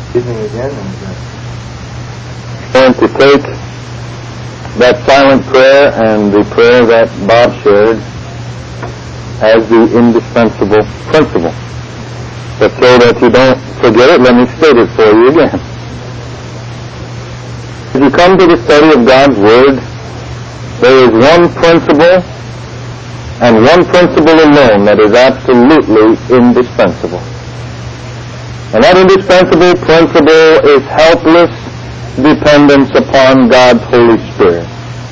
Evening again, going to take that silent prayer and the prayer that Bob shared as the indispensable principle. But so that you don't forget it, let me state it for you again. As you come to the study of God's Word, there is one principle and one principle alone that is absolutely indispensable. And that indispensable principle is helpless dependence upon God's Holy Spirit.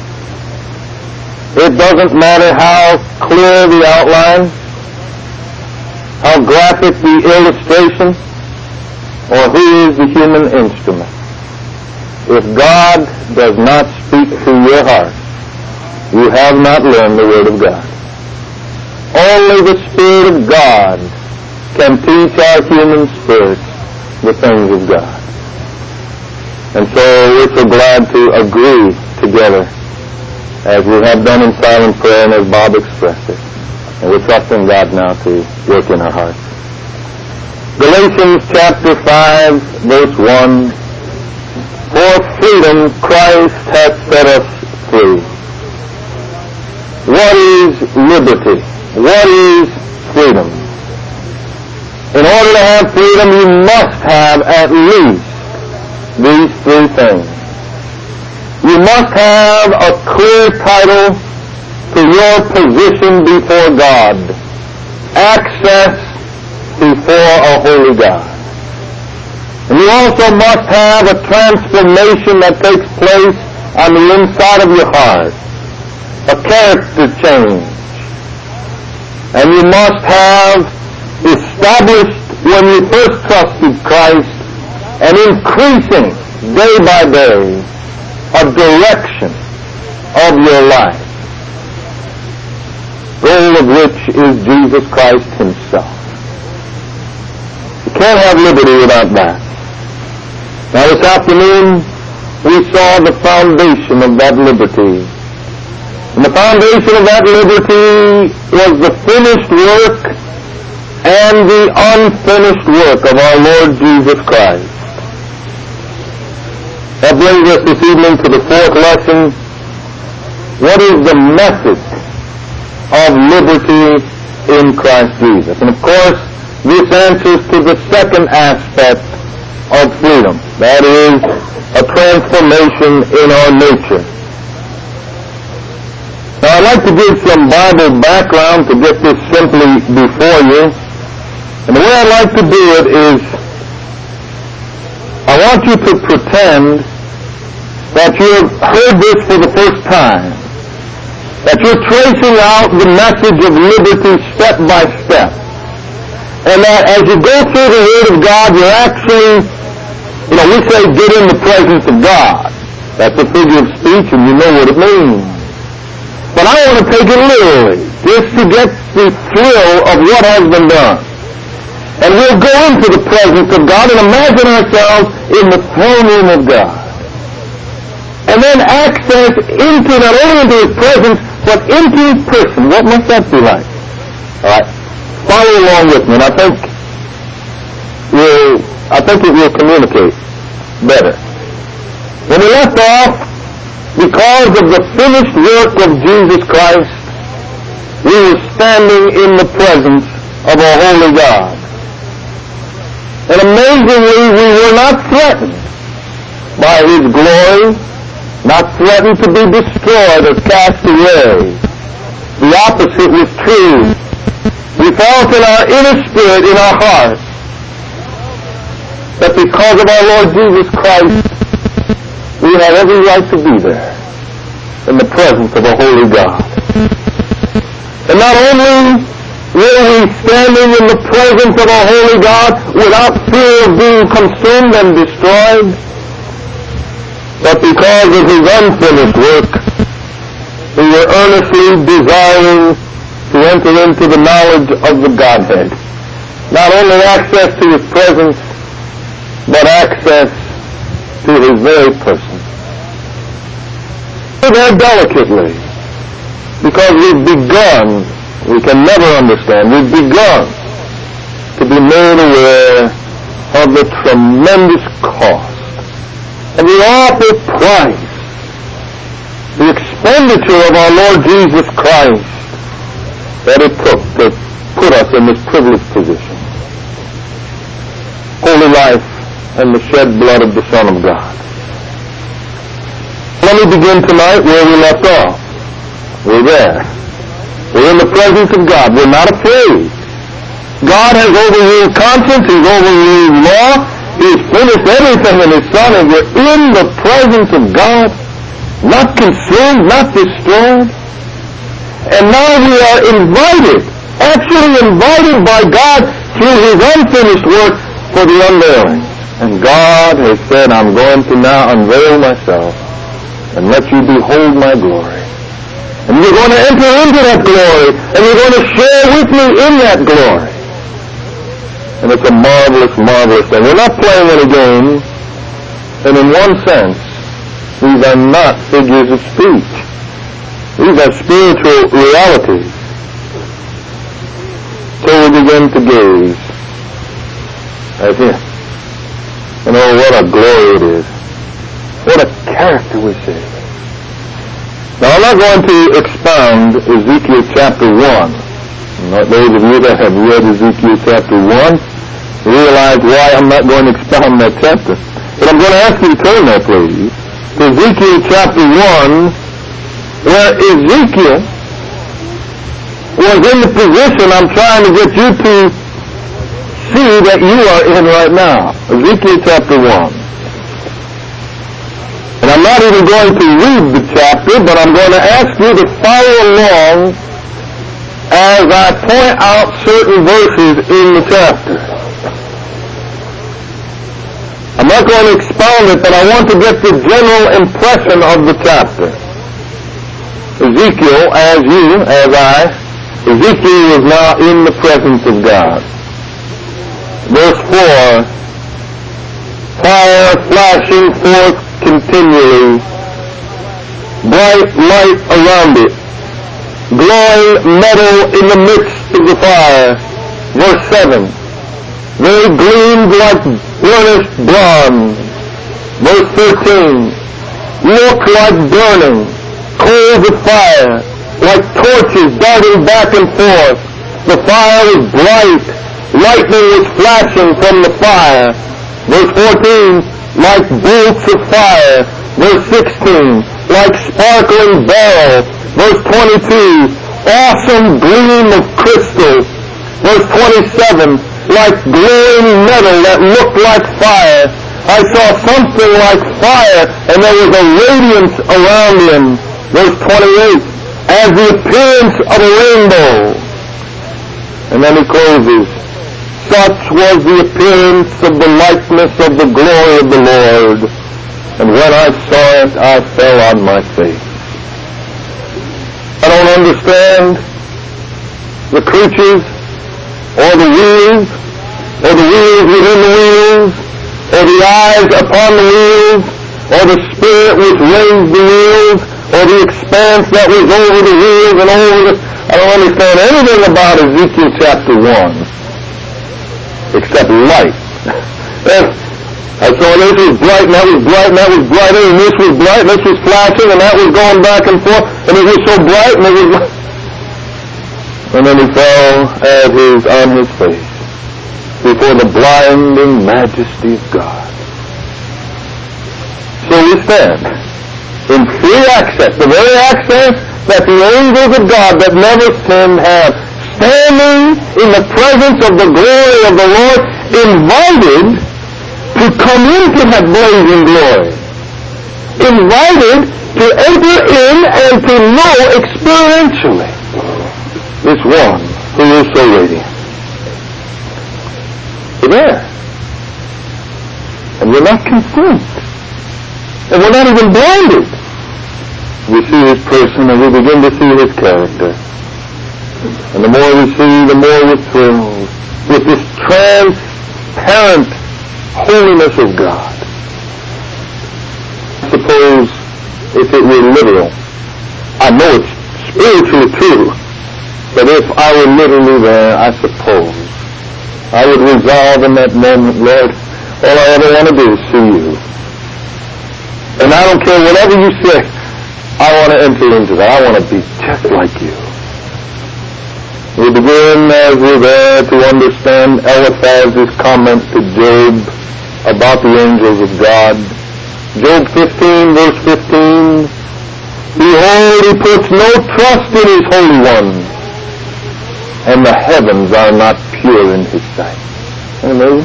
It doesn't matter how clear the outline, how graphic the illustration, or who is the human instrument. If God does not speak to your heart, you have not learned the Word of God. Only the Spirit of God can teach our human spirits the things of God. And so we're so glad to agree together as we have done in silent prayer and as Bob expressed it. And we're trusting God now to work in our hearts. Galatians chapter 5, verse 1. For freedom Christ hath set us free. What is liberty? What is freedom? In order to have freedom, you must have at least these three things. You must have a clear title to your position before God. Access before a holy God. And you also must have a transformation that takes place on the inside of your heart. A character change. And you must have established when you first trusted Christ and increasing day by day a direction of your life, goal of which is Jesus Christ himself. You can't have liberty without that. Now this afternoon we saw the foundation of that liberty. And the foundation of that liberty was the finished work and the unfinished work of our Lord Jesus Christ. That brings us this evening to the fourth lesson. What is the method of liberty in Christ Jesus? And of course, this answers to the second aspect of freedom. That is a transformation in our nature. Now I'd like to give some Bible background to get this simply before you. And the way I'd like to do it is, I want you to pretend that you've heard this for the first time, that you're tracing out the message of liberty step by step, and that as you go through the Word of God, you're actually, we say get in the presence of God. That's a figure of speech, and you know what it means. But I want to take it literally, just to get the thrill of what has been done. And we'll go into the presence of God and imagine ourselves in the throne room of God. And then access into, not only into His presence, but into His person. What must that be like? Alright. Follow along with me, and I think it will communicate better. When we left off, because of the finished work of Jesus Christ, we were standing in the presence of a holy God. And amazingly, we were not threatened by His glory, not threatened to be destroyed or cast away. The opposite was true. We felt in our inner spirit, in our heart, that because of our Lord Jesus Christ, we have every right to be there in the presence of a holy God. And not only were we standing in the presence of a holy God without fear of being consumed and destroyed, but because of His unfinished work, we were earnestly desiring to enter into the knowledge of the Godhead. Not only access to His presence, but access to His very person. Very delicately, because we've begun, we can never understand, we've begun to be made aware of the tremendous cost and the awful price, the expenditure of our Lord Jesus Christ that it took to put us in this privileged position. Holy life and the shed blood of the Son of God. Let me begin tonight where we left off. We're there. We're in the presence of God. We're not afraid. God has overruled conscience. He's overruled law. He's finished everything in His Son, and we're in the presence of God, not consumed, not destroyed. And now we are invited, actually invited by God through His unfinished work for the unveiling. And God has said, I'm going to now unveil myself and let you behold my glory. And you're going to enter into that glory, and you're going to share with me in that glory. And it's a marvelous, marvelous thing. We're not playing any game, and in one sense, these are not figures of speech. These are spiritual realities. So we begin to gaze at Him. And oh, what a glory it is. What a character we see. Now, I'm not going to expound Ezekiel chapter 1. Those of you that have read Ezekiel chapter 1 realize why I'm not going to expound that chapter. But I'm going to ask you to turn there, please, to Ezekiel chapter 1, where Ezekiel was in the position I'm trying to get you to see that you are in right now. Ezekiel chapter 1. And I'm not even going to read the chapter, but I'm going to ask you to follow along as I point out certain verses in the chapter. I'm not going to expound it, but I want to get the general impression of the chapter. Ezekiel, Ezekiel was now in the presence of God. Verse 4, fire flashing forth continually, bright light around it, glowing metal in the midst of the fire. Verse 7, they gleamed like burnished bronze. Verse 13, looked like burning coals of fire, like torches darting back and forth. The fire was bright, lightning was flashing from the fire. Verse 14, like bolts of fire. Verse 16, like sparkling beryl. Verse 22, awesome gleam of crystal. Verse 27, like glowing metal that looked like fire. I saw something like fire, and there was a radiance around him. Verse 28, as the appearance of a rainbow. And then he closes, such was the appearance of the likeness of the glory of the Lord. And when I saw it, I fell on my face. I don't understand the creatures, or the wheels within the wheels, or the eyes upon the wheels, or the spirit which raised the wheels, or the expanse that was over the wheels and over the... I don't understand anything about Ezekiel chapter 1. Except light. I saw this was bright, and that was bright, and that was brighter, and this was bright, and this was flashing, and that was going back and forth, and it was so bright, and it was... And then he fell on his face before the blinding majesty of God. So we stand in free access, the very access that the angels of God that never sinned have, standing in the presence of the glory of the Lord, invited to come into that blazing glory. Invited to enter in and to know experientially this one who is so radiant. We're there. And we're not consumed. And we're not even blinded. We see His person and we begin to see His character. And the more we see, the more we're thrilled with this transparent holiness of God. Suppose if it were literal, I know it's spiritually true, but if I were literally there, I suppose I would resolve in that moment, Lord, All I ever want to do is see you. And I don't care whatever you say. I want to enter into that. I want to be just like you. We begin, as we're there, to understand Eliphaz's comment to Job about the angels of God. Job 15, verse 15. Behold, he puts no trust in his Holy One, and the heavens are not pure in his sight. Amen.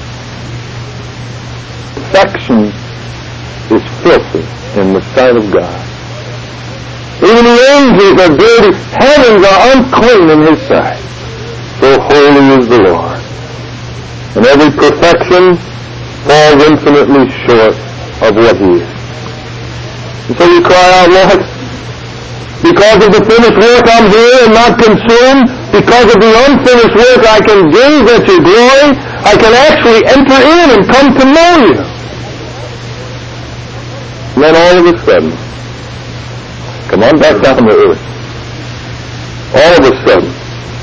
Perfection is filthy in the sight of God. Even the angels are dirty. Heavens are unclean in his sight. So holy is the Lord. And every perfection falls infinitely short of what he is. And so you cry out, Lord, because of the finished work I'm here and not consumed, because of the unfinished work I can gaze at your glory, I can actually enter in and come to know you. And then all of a sudden, come on back down to earth. All of a sudden,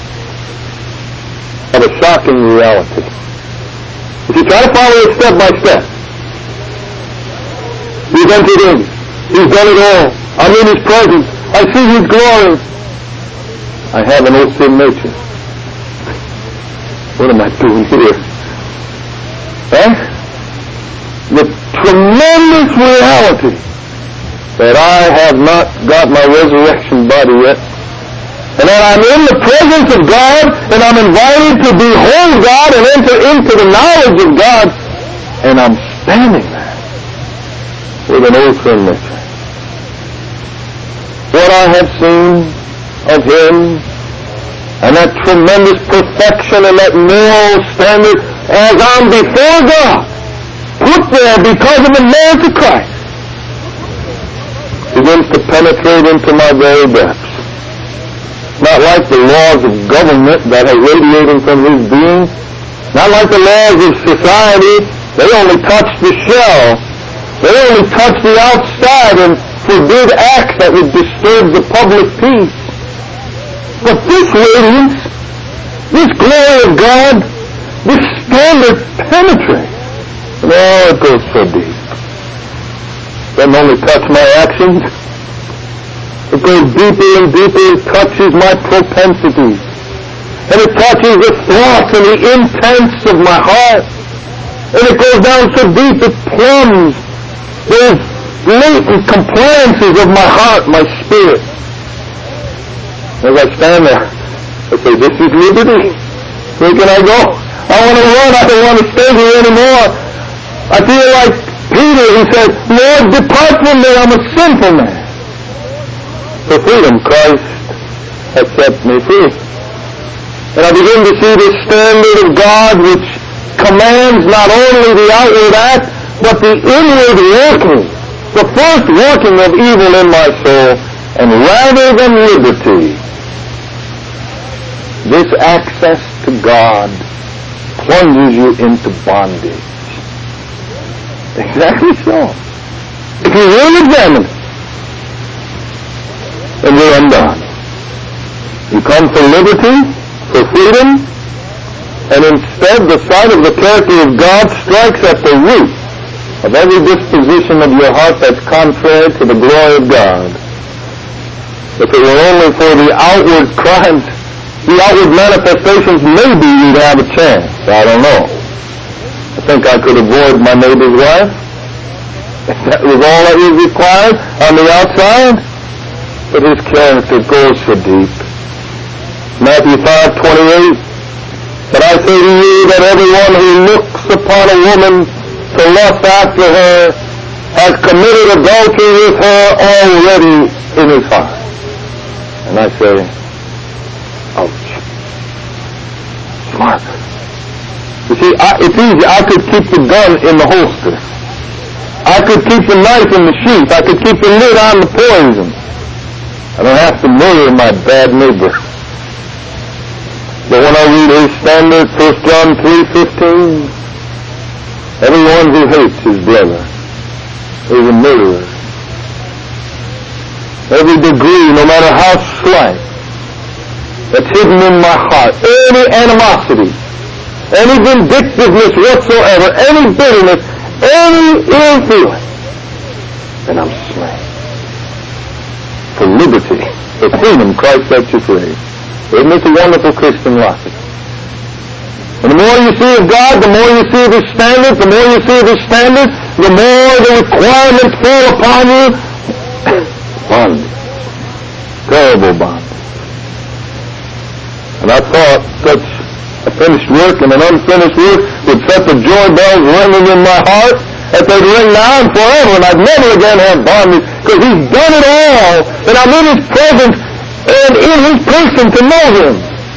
of a shocking reality. If you try to follow it step by step, he's entered in. He's done it all. I'm in his presence. I see his glory. I have an old sin nature. What am I doing here? The tremendous reality that I have not got my resurrection body yet, and that I'm in the presence of God, and I'm invited to behold God and enter into the knowledge of God, and I'm standing there with an old sin nature. What I have seen of him, and that tremendous perfection and that moral standard as I'm before God, put there because of the merit of Christ, begins to penetrate into my very depths. Not like the laws of government that are radiating from his being, not like the laws of society. They only touch the shell. They only touch the outside and forbid acts that would disturb the public peace. But this radiance, this glory of God, this standard penetrates. And it goes so deep. It doesn't only touch my actions. It goes deeper and deeper. It touches my propensities. And it touches the thoughts and the intents of my heart. And it goes down so deep it plumbs those latent compliances of my heart, my spirit. As I stand there, I say, this is liberty. Where can I go? I want to run. I don't want to stay here anymore. I feel like Peter who said, Lord, depart from me. I'm a sinful man. For freedom, Christ has set me free. And I begin to see the standard of God which commands not only the outward act, but the inward working. The first working of evil in my soul, and rather than liberty, this access to God plunges you into bondage. Exactly so. If you really examine it, and you're undone. You come for liberty, for freedom, and instead the sight of the character of God strikes at the root of every disposition of your heart that's contrary to the glory of God. If it were only for the outward crimes, the outward manifestations, maybe you'd have a chance. I don't know. I think I could avoid my neighbor's wife. If that was all that was required on the outside. But his character goes so deep. Matthew 5:28. But I say to you that everyone who looks upon a woman to lust after her has committed adultery with her already in his heart. And I say, ouch. Smart. You see, it's easy. I could keep the gun in the holster. I could keep the knife in the sheath. I could keep the lid on the poison. I don't have to murder my bad neighbor. But when I read his standard, 1 John 3:15, everyone who hates his brother is a murderer. Every degree, no matter how slight, that's hidden in my heart, any animosity any vindictiveness whatsoever, any bitterness, any ill feeling, then I'm slain. For liberty, for freedom, Christ sets you free. Isn't this a wonderful Christian life? And the more you see of God, the more you see of His standards, the more you see of His standards, the more the requirements fall upon you. Bondage. Terrible bondage. And I thought such a finished work and an unfinished work would set the joy bells ringing in my heart that they'd ring now and forever, and I'd never again have bondage, because He's done it all, and I'm in His presence and in His person to know Him.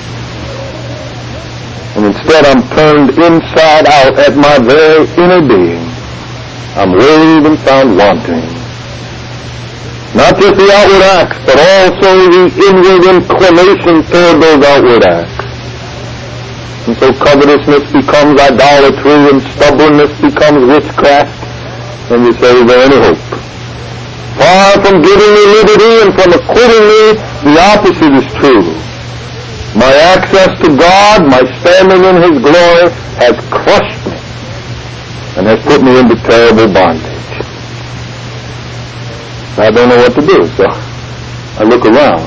And instead I'm turned inside out at my very inner being. I'm weighed and found wanting. Not just the outward acts, but also the inward inclination toward those outward acts. And so covetousness becomes idolatry, and stubbornness becomes witchcraft. And you say, is there any hope? Far from giving me liberty and from acquitting me, the opposite is true. My access to God, my standing in His glory, has crushed me and has put me into terrible bondage. I don't know what to do, so I look around.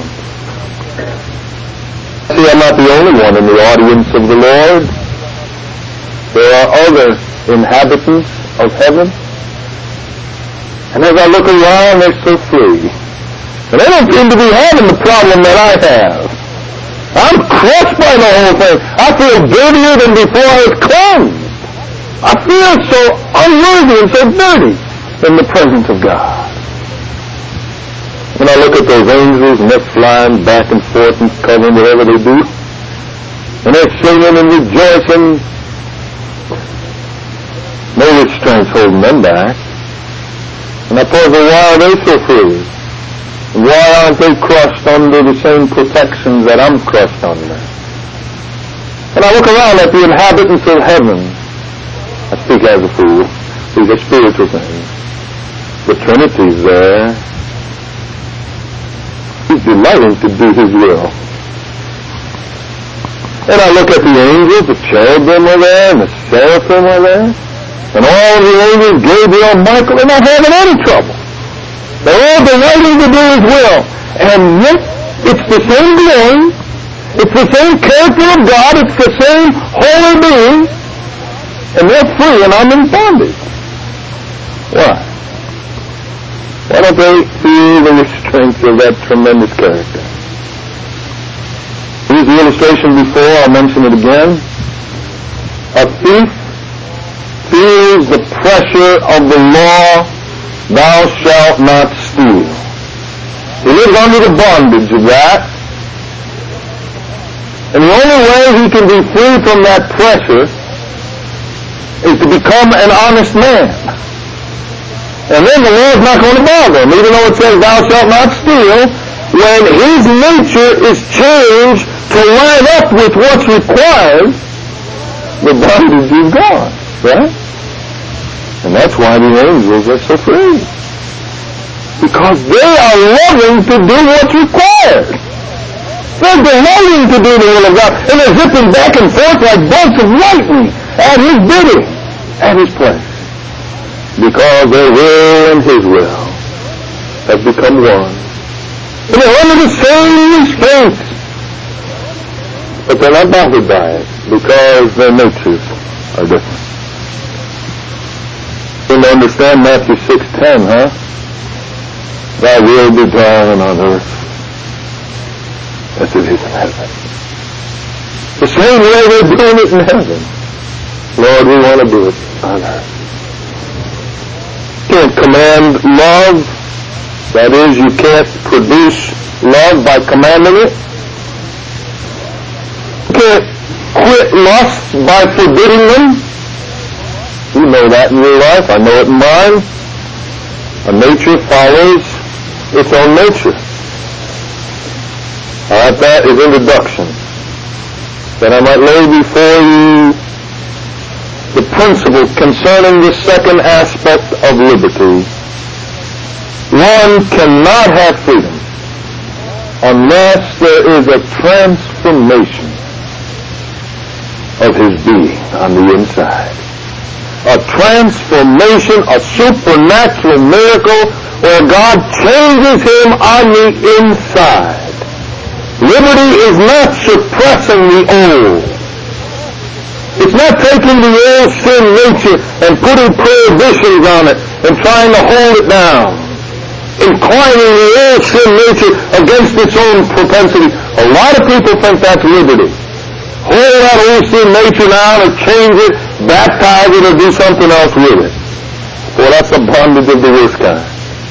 See, I'm not the only one in the audience of the Lord. There are other inhabitants of heaven. And as I look around, they're so free. And they don't seem to be having the problem that I have. I'm crushed by the whole thing. I feel dirtier than before I was cleansed. I feel so unworthy and so dirty in the presence of God. When I look at those angels and they're flying back and forth and covering whatever they do, and they're singing and rejoicing, no restraints holding them back. And I puzzle, why are they so free? And why aren't they crushed under the same protections that I'm crushed under? And I look around at the inhabitants of heaven. I speak as a fool. These are spiritual things. The Trinity's there. He's delighting to do His will. And I look at the angels, the cherubim are there, and the seraphim are there, and all of the angels, Gabriel, Michael, they're not having any trouble. They're all delighting to do His will. And yet, it's the same glory, it's the same character of God, it's the same holy being, and they're free and I'm in bondage. Why? Why don't they feel the restraints of that tremendous character? Here's the illustration before, I'll mention it again. A thief feels the pressure of the law, thou shalt not steal. He lives under the bondage of that. And the only way he can be free from that pressure is to become an honest man. And then the law's not going to bother him, even though it says thou shalt not steal, when his nature is changed to line up with what's required, the bondage is gone, right? And that's why the angels are so free. Because they are loving to do what's required. They're delighting to do the will of God. And they're zipping back and forth like bolts of lightning at His bidding, at His place. Because their will and His will have become one. And they're under the same restraints. But they're not bothered by it because their natures are different. You can understand Matthew 6:10, huh? Thy will be done on earth as it is in heaven. The same way they're doing it in heaven. Lord, we want to do it on earth. You can't command love. That is, you can't produce love by commanding it. You can't quit lusts by forbidding them. You know that in your life. I know it in mine. A nature follows its own nature. All right, that is introduction. That I might lay before you the principle concerning the second aspect of liberty. One cannot have freedom unless there is a transformation. of his being on the inside. A transformation, a supernatural miracle where God changes him on the inside. Liberty is not suppressing the old. It's not taking the old sin nature and putting prohibitions on it and trying to hold it down. Inclining the old sin nature against its own propensity. A lot of people think that's liberty. Hold that old sin nature down and change it, baptize it, or do something else with it. Well, that's the bondage of the worst kind.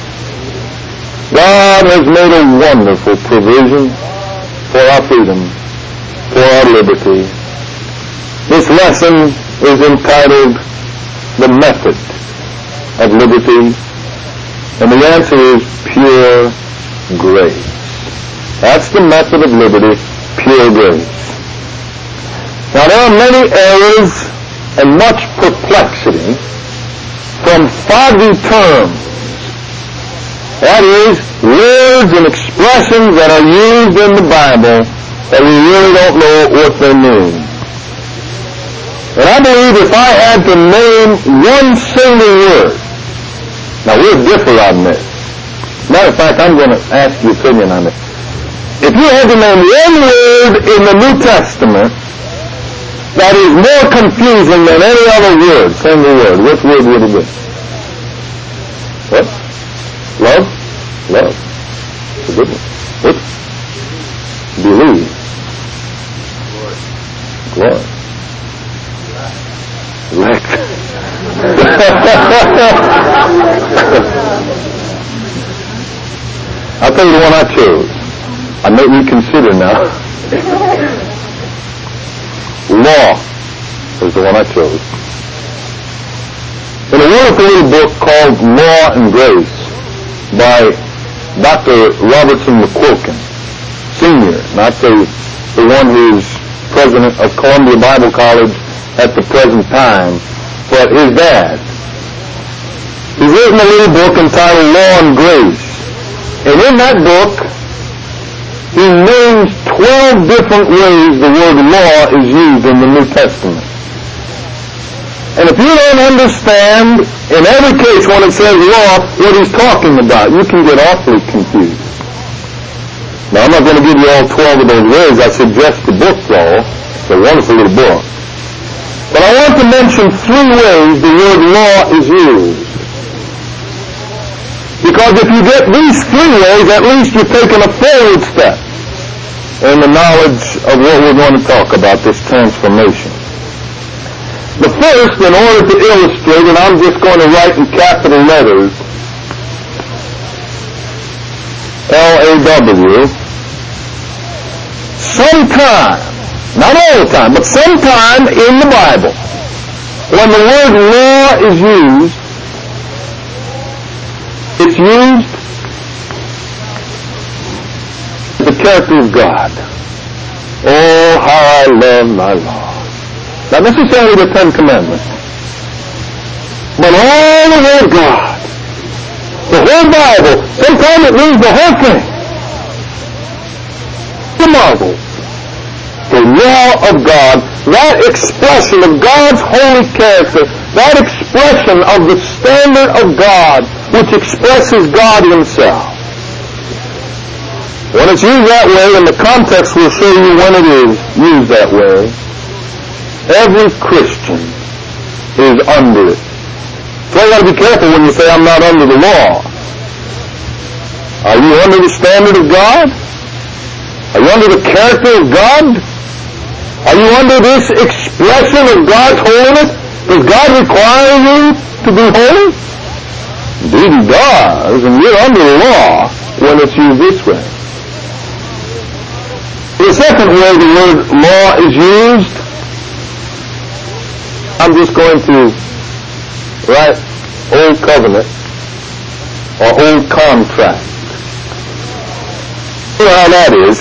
God has made a wonderful provision for our freedom, for our liberty. This lesson is entitled The Method of Liberty, and the answer is pure grace. That's the method of liberty, pure grace. Now there are many errors and much perplexity from foggy terms. That is, words and expressions that are used in the Bible that we really don't know what they mean. And I believe if I had to name one single word, now we'll differ on this. Matter of fact, I'm going to ask your opinion on this. If you had to name one word in the New Testament that is more confusing than any other word, single word, which word would it be? What? Love? Love. It's a good one. What? Believe. Glory. Elect. I'll tell you the one I chose. I may reconsider now. Law is the one I chose. In a wonderful little book called Law and Grace by Dr. Robertson McQuilkin, Sr., not the one who's president of Columbia Bible College at the present time, but his dad. He's written a little book entitled Law and Grace. And in that book, he names 12 different ways the word law is used in the New Testament. And if you don't understand, in every case when it says law, what he's talking about, you can get awfully confused. Now, I'm not going to give you all 12 of those ways. I suggest the book, though. It's a wonderful little book. But I want to mention 3 ways the word law is used. Because if you get these 3 ways, at least you're taking a forward step in the knowledge of what we're going to talk about, this transformation. The first, in order to illustrate, and I'm just going to write in capital letters, L-A-W, sometime, not all the time, but sometime in the Bible, when the word law is used, it's used the character of God. Oh, how I love thy law. Not necessarily the 10 Commandments, but all the word of God. The whole Bible. Sometimes it means the whole thing. The marvel. The law of God, that expression of God's holy character, that expression of the standard of God, which expresses God himself. When it's used that way, and the context will show you when it is used that way, every Christian is under it. So you got to be careful when you say, I'm not under the law. Are you under the standard of God? Are you under the character of God? Are you under this expression of God's holiness? Does God require you to be holy? Indeed he does, and you're under the law when it's used this way. The second way the word law is used, I'm just going to write Old Covenant or Old Contract. You know how that is.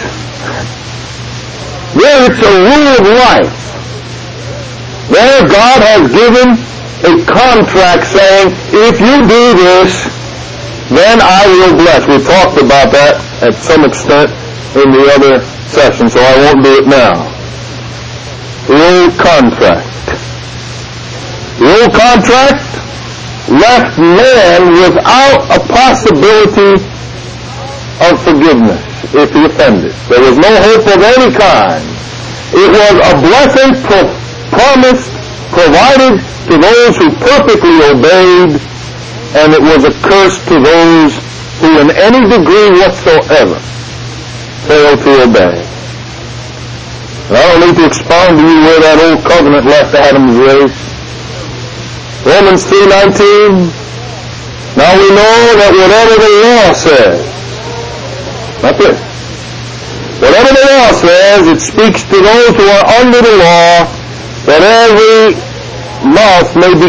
There it's a rule of life. There God has given a contract saying, if you do this, then I will bless. We talked about that at some extent in the other session, so I won't do it now. the old contract. The old contract left man without a possibility of forgiveness if he offended. There was no hope of any kind. It was a blessing promised, provided to those who perfectly obeyed, and it was a curse to those who in any degree whatsoever failed to obey. And I don't need to expound to you where that old covenant left Adam's race. Romans 3:19. Now we know that whatever the law says, not this, whatever the law says, it speaks to those who are under the law, that every mouth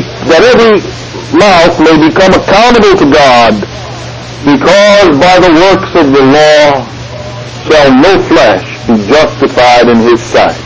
may become accountable to God, because by the works of the law shall no flesh be justified in his sight.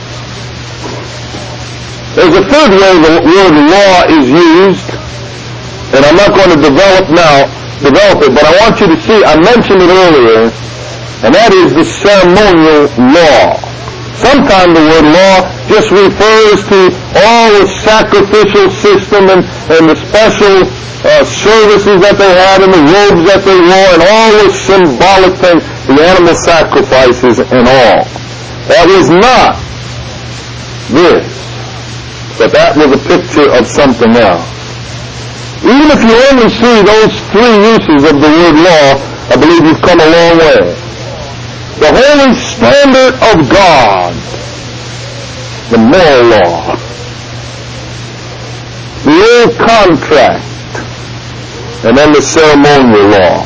There's a third way the word law is used, and I'm not going to develop it, but I want you to see, I mentioned it earlier, and that is the ceremonial law. Sometimes the word law just refers to all the sacrificial system and the special services that they had and the robes that they wore and all the symbolic things, the animal sacrifices and all. That was not this, but that was a picture of something else. Even if you only see those three uses of the word law, I believe you've come a long way. The holy standard of God, the moral law, the old contract, and then the ceremonial law.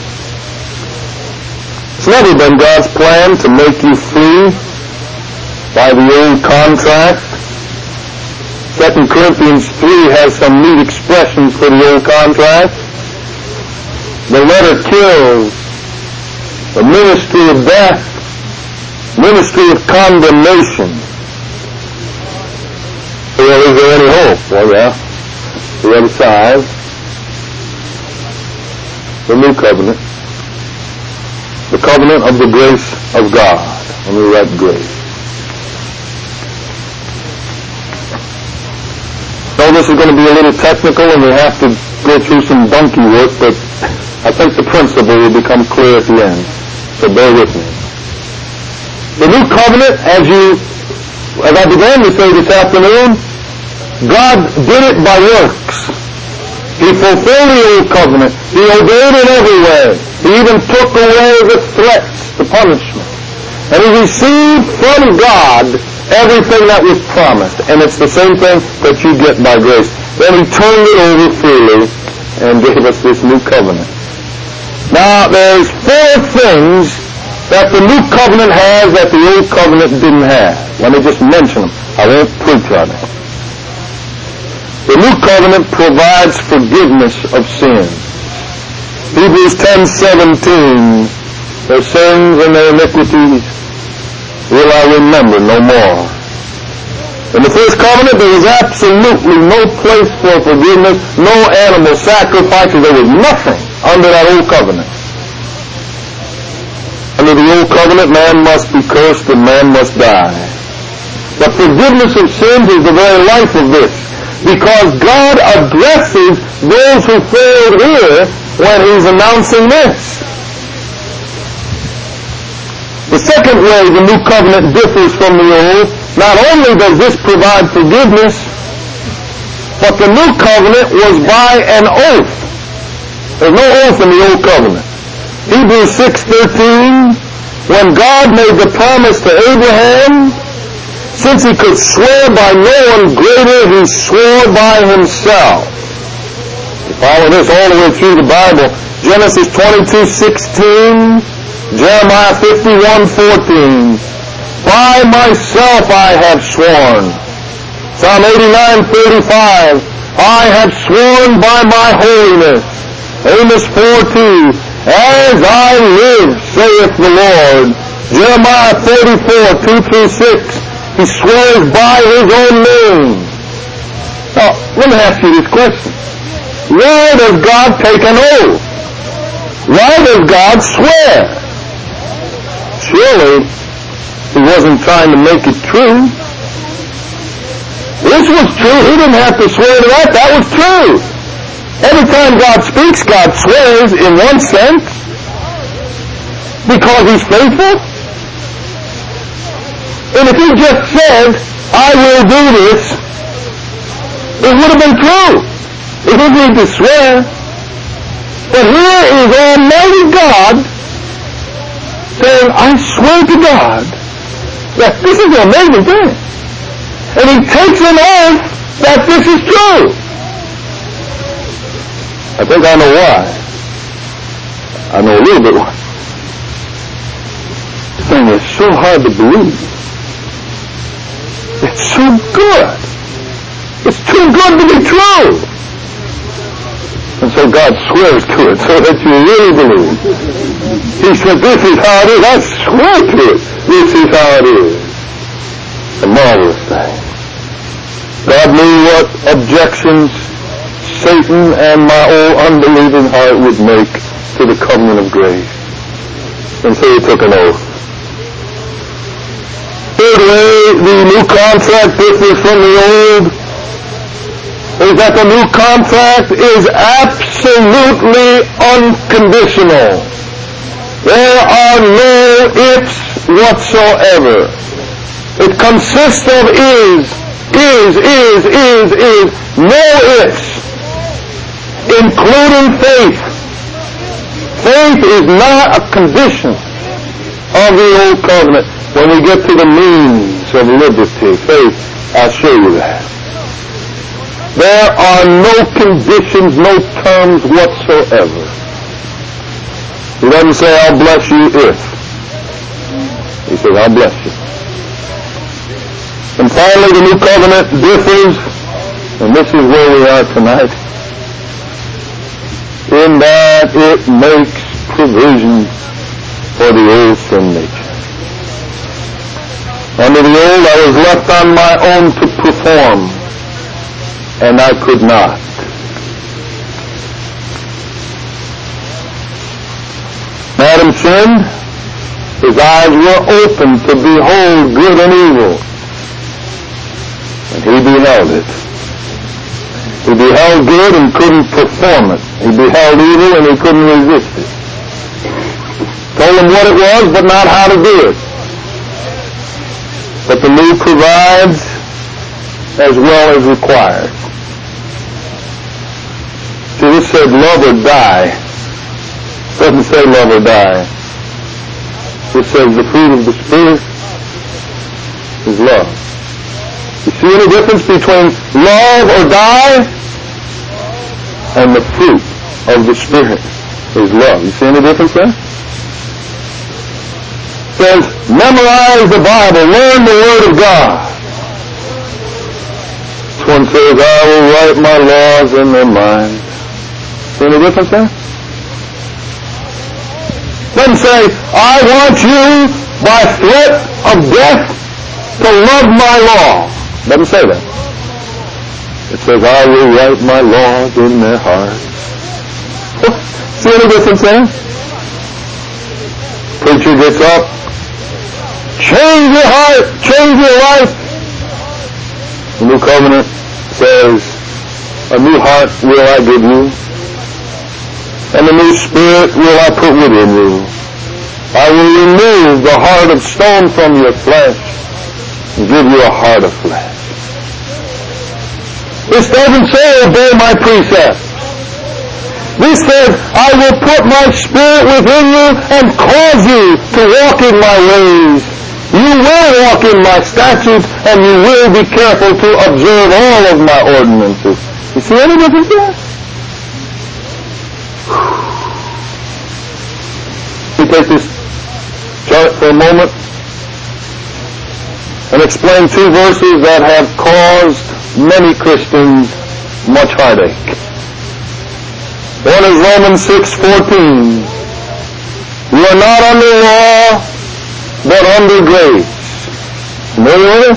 It's never been God's plan to make you free by the old contract. 2 Corinthians 3 has some neat expressions for the old contract. The letter kills. The ministry of death, ministry of condemnation. Well, is there any hope? Well, yeah. The other side, the new covenant, the covenant of the grace of God. Let me write grace. So this is going to be a little technical, and we have to go through some donkey work, but I think the principle will become clear at the end. So bear with me. The new covenant, as I began to say this afternoon, God did it by works. He fulfilled the old covenant. He obeyed in every way. He even took away the threats, the punishment. And he received from God everything that was promised. And it's the same thing that you get by grace. Then he turned it over freely and gave us this new covenant. Now, there's four things that the new covenant has that the old covenant didn't have. Let me just mention them. I won't preach on it. The new covenant provides forgiveness of sins. Hebrews 10:17, their sins and their iniquities will I remember no more. In the first covenant, there was absolutely no place for forgiveness, no animal sacrifices. There was nothing under that old covenant. Under the old covenant, man must be cursed and man must die. But forgiveness of sins is the very life of this, because God addresses those who failed here when he's announcing this. The second way the new covenant differs from the old, not only does this provide forgiveness, but the new covenant was by an oath. There's no oath in the old covenant. Hebrews 6:13, when God made the promise to Abraham, since he could swear by no one greater, he swore by himself. You follow this all the way through the Bible. Genesis 22:16, Jeremiah 51:14. By myself I have sworn. Psalm 89:35. I have sworn by my holiness. Amos 4:2. As I live, saith the Lord. Jeremiah 34:2-6. He swears by his own name. Now, let me ask you this question. Why does God take an oath? Why does God swear? Surely he wasn't trying to make it true. This was true. He didn't have to swear to that. That was true. Every time God speaks, God swears in one sense because He's faithful. And if He just said, I will do this, it would have been true. He didn't need to swear. But here is Almighty God saying, I swear to God that this is an amazing thing. And He takes an oath that this is true. I think I know why. I know a little bit why. This thing is so hard to believe. It's so good. It's too good to be true. And so God swears to it so that you really believe. He said, this is how it is. I swear to it. This is how it is. It's a marvelous thing. God knew what objections Satan and my old unbelieving heart would make to the covenant of grace. And so He took an oath. Thirdly, the new contract differs from the old is that the new contract is absolutely unconditional. There are no ifs whatsoever. It consists of is, no ifs, including faith. Faith is not a condition of the old covenant. When we get to the means of liberty, faith, I'll show you that. There are no conditions, no terms whatsoever. He doesn't say, I'll bless you if. He says, I'll bless you. And finally, the new covenant differs, and this is where we are tonight, in that it makes provision for the old sin nature. Under the old, I was left on my own to perform, and I could not. Adam sinned. His eyes were open to behold good and evil, and he beheld it. He beheld good and couldn't perform it. He beheld evil and he couldn't resist it. Told him what it was, but not how to do it. But the new provides as well as required. See, this said love or die. It doesn't say love or die. It says the fruit of the Spirit is love. You see any difference between love or die and the fruit of the Spirit is love? You see any difference there? It says, memorize the Bible, learn the Word of God. This one says, I will write my laws in their minds. See any difference there? Doesn't say, I want you by threat of death to love my law. Doesn't say that. It says, I will write my laws in their hearts. See any difference there? Preacher gets up, change your heart, change your life. The new covenant says, a new heart will I give you, and a new spirit will I put within you. I will remove the heart of stone from your flesh and give you a heart of flesh. This doesn't say obey my precepts. This says, I will put my spirit within you and cause you to walk in my ways. You will walk in my statutes and you will be careful to observe all of my ordinances. You see any difference there? We take this chart for a moment and explain two verses that have caused many Christians much heartache. One is Romans 6:14. You are not under law, but under grace. Familiar with it?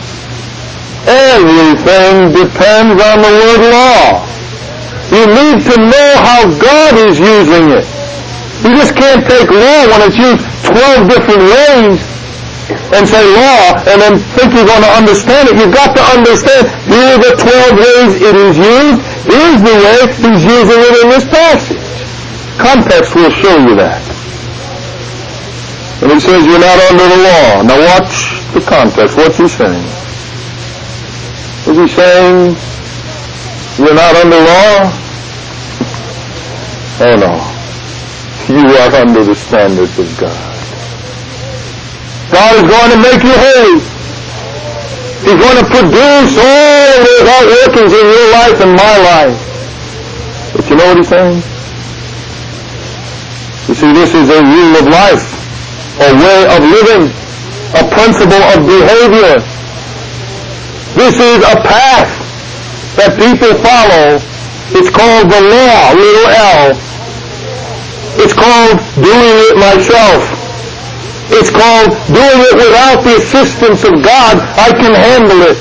Everything depends on the word law. You need to know how God is using it. You just can't take law when it's used 12 different ways and say law and then think you're going to understand it. You've got to understand, here are the 12 ways it is used. Here's the way he's using it in this passage. Context will show you that. And he says you're not under the law. Now watch the context. What's he saying? Is he saying you're not under law? Oh no. You are under the standards of God. God is going to make you holy. He's going to produce all those outworkings in your life and my life. But you know what he's saying? You see, this is a rule of life, a way of living, a principle of behavior. This is a path that people follow. It's called the law, little L. It's called doing it myself. It's called doing it without the assistance of God. I can handle it.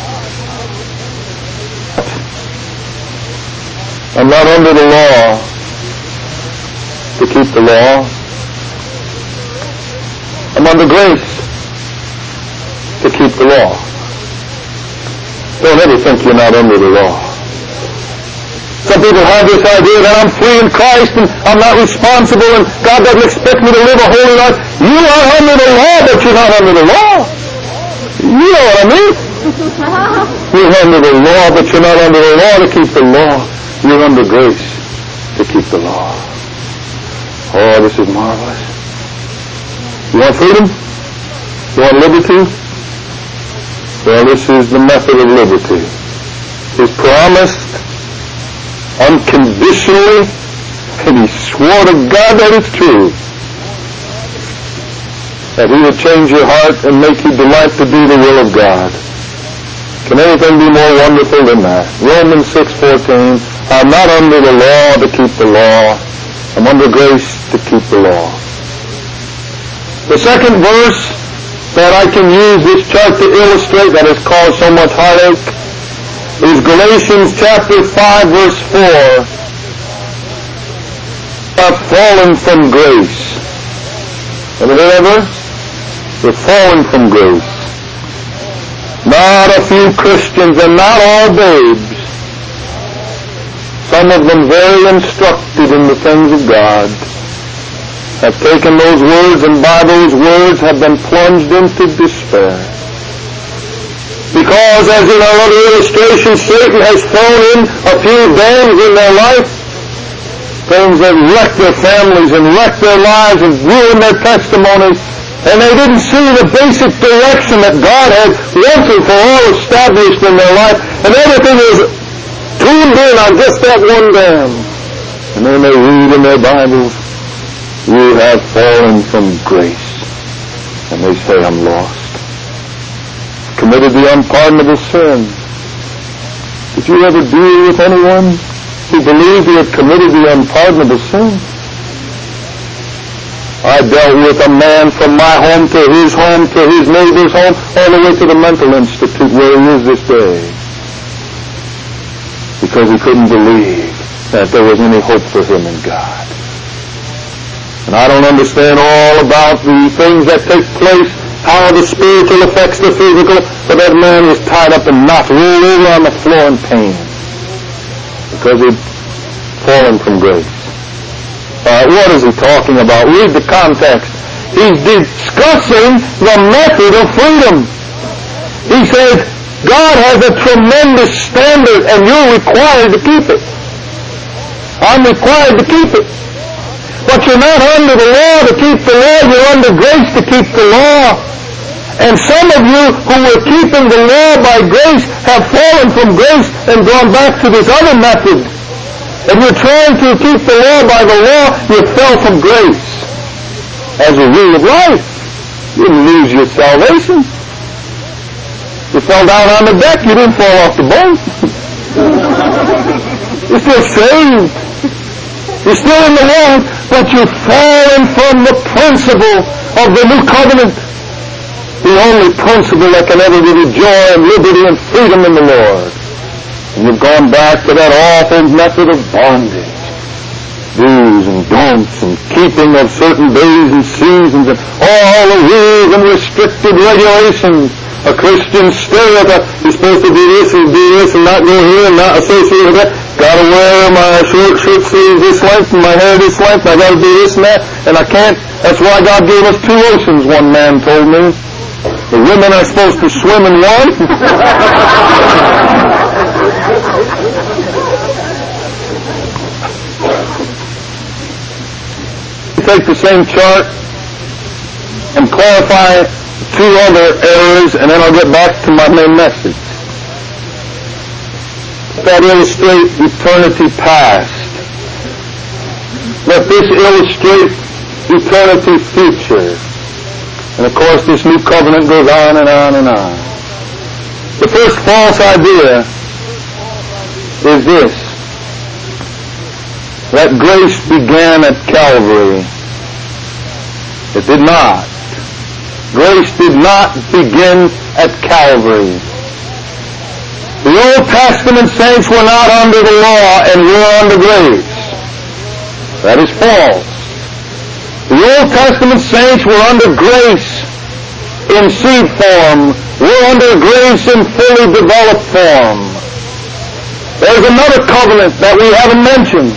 I'm not under the law to keep the law. I'm under grace to keep the law. Don't ever think you're not under the law. Some people have this idea that I'm free in Christ and I'm not responsible and God doesn't expect me to live a holy life. You are under the law, but you're not under the law. You know what I mean? You're under the law, but you're not under the law to keep the law. You're under grace to keep the law. Oh, this is marvelous. You want freedom? You want liberty? Well, this is the method of liberty. It's promised unconditionally, and he swore to God that it's true, that he would change your heart and make you delight to do the will of God. Can anything be more wonderful than that? Romans 6:14, I'm not under the law to keep the law. I'm under grace to keep the law. The second verse that I can use this chart to illustrate that has caused so much heartache is Galatians chapter 5 verse 4. Have fallen from grace. Ever heard of her? We're falling from grace. Not a few Christians and not all babes. Some of them very instructed in the things of God have taken those words and by those words have been plunged into despair. Because, as in our other illustration, Satan has thrown in a few dams in their life, things that wreck their families and wreck their lives and ruin their testimonies, and they didn't see the basic direction that God had once and for all established in their life, and everything is tuned in on just that one dam. And then they read in their Bibles, you have fallen from grace. And they say, I'm lost. Committed the unpardonable sin. Did you ever deal with anyone who believed he had committed the unpardonable sin? I dealt with a man from my home to his neighbor's home, all the way to the mental institute where he is this day. Because he couldn't believe that there was any hope for him in God. And I don't understand all about the things that take place, how the spiritual affects the physical, but that man was tied up and knocked, rolled over on the floor in pain because he'd fallen from grace. What is he talking about? Read the context. He's discussing the method of freedom. He says, God has a tremendous standard and you're required to keep it. I'm required to keep it. But you're not under the law to keep the law, you're under grace to keep the law. And some of you who were keeping the law by grace have fallen from grace and gone back to this other method. If you're trying to keep the law by the law, you fell from grace. As a rule of life, you didn't lose your salvation. You fell down on the deck, you didn't fall off the boat. You're still saved. You're still in the Lord, but you've fallen from the principle of the new covenant. The only principle that can ever give you joy and liberty and freedom in the Lord. And you've gone back to that awful method of bondage. do's and don'ts and keeping of certain days and seasons and all the rules and restricted regulations. A Christian stereotype. You're supposed to do this and not go here and not associate with that. Gotta wear my short shirt sleeves this length and my hair this length. I gotta do this and that. And I can't. That's why God gave us two oceans, one man told me. The women are supposed to swim in one. Take the same chart and clarify two other errors, and then I'll get back to my main message. That illustrate eternity past. Let this illustrate eternity future. And of course this new covenant goes on and on and on. The first false idea is this: that grace began at Calvary. It did not. Grace did not begin at Calvary. The Old Testament saints were not under the law and were under grace. That is false. The Old Testament saints were under grace in seed form. We're under grace in fully developed form. There's another covenant that we haven't mentioned,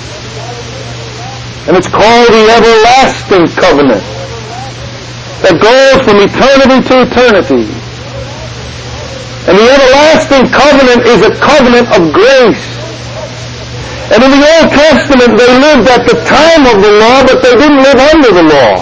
and it's called the everlasting covenant, that goes from eternity to eternity. And the everlasting covenant is a covenant of grace. And in the Old Testament they lived at the time of the law, but they didn't live under the law.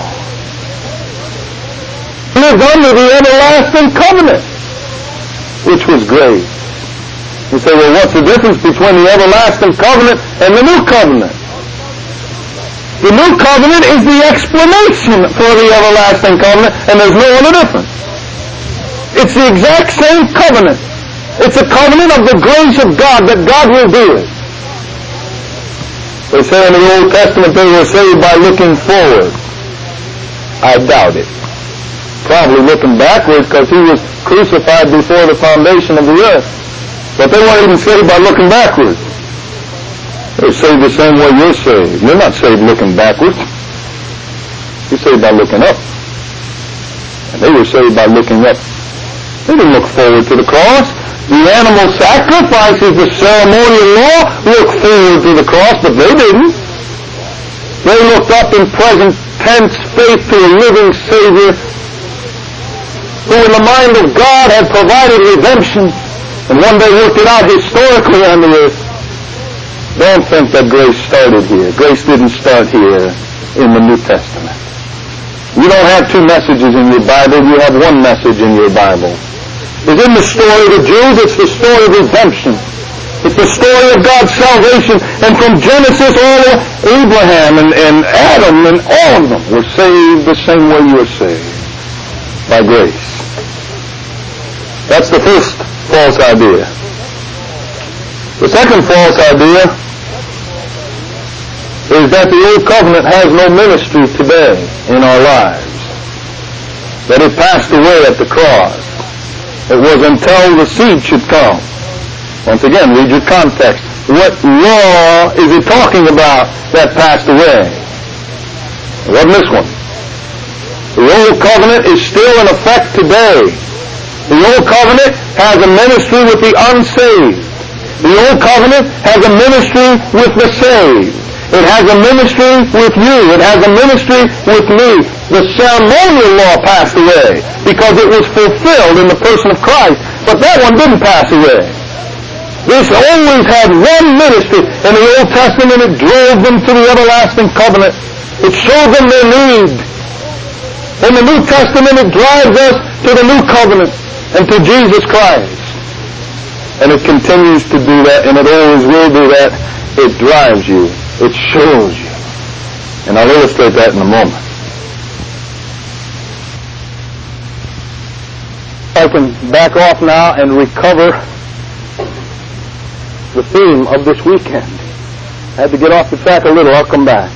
They lived under the everlasting covenant, which was grace. You say, well, what's the difference between the everlasting covenant and the new covenant? The new covenant is the explanation for the everlasting covenant, and there's no other difference. It's the exact same covenant. It's a covenant of the grace of God that God revealed. They say in the Old Testament they were saved by looking forward. I doubt it. Probably looking backwards, because he was crucified before the foundation of the earth. But they weren't even saved by looking backwards. They're saved the same way you're saved. You're not saved looking backwards. You're saved by looking up. And they were saved by looking up. They didn't look forward to the cross. The animal sacrifices, the ceremonial law, looked forward to the cross, but they didn't. They looked up in present tense faith to a living Savior who in the mind of God had provided redemption and one day worked it out historically on the earth. Don't think that grace started here. Grace didn't start here in the New Testament. You don't have two messages in your Bible. You have one message in your Bible. It's in the story of the Jews. It's the story of redemption. It's the story of God's salvation. And from Genesis, all of Abraham and Adam and all of them were saved the same way you were saved. By grace. That's the first false idea. The second false idea is that the Old Covenant has no ministry today in our lives. That it passed away at the cross. It was until the seed should come. Once again, read your context. What law is he talking about that passed away? It wasn't this one. The Old Covenant is still in effect today. The Old Covenant has a ministry with the unsaved. The Old Covenant has a ministry with the saved. It has a ministry with you. It has a ministry with me. The ceremonial law passed away because it was fulfilled in the person of Christ. But that one didn't pass away. This always had one ministry. In the Old Testament, it drove them to the everlasting covenant. It showed them their need. In the New Testament, it drives us to the new covenant and to Jesus Christ. And it continues to do that, and it always will do that. It drives you. It shows you. And I'll illustrate that in a moment. I can back off now and recover the theme of this weekend. I had to get off the track a little. I'll come back.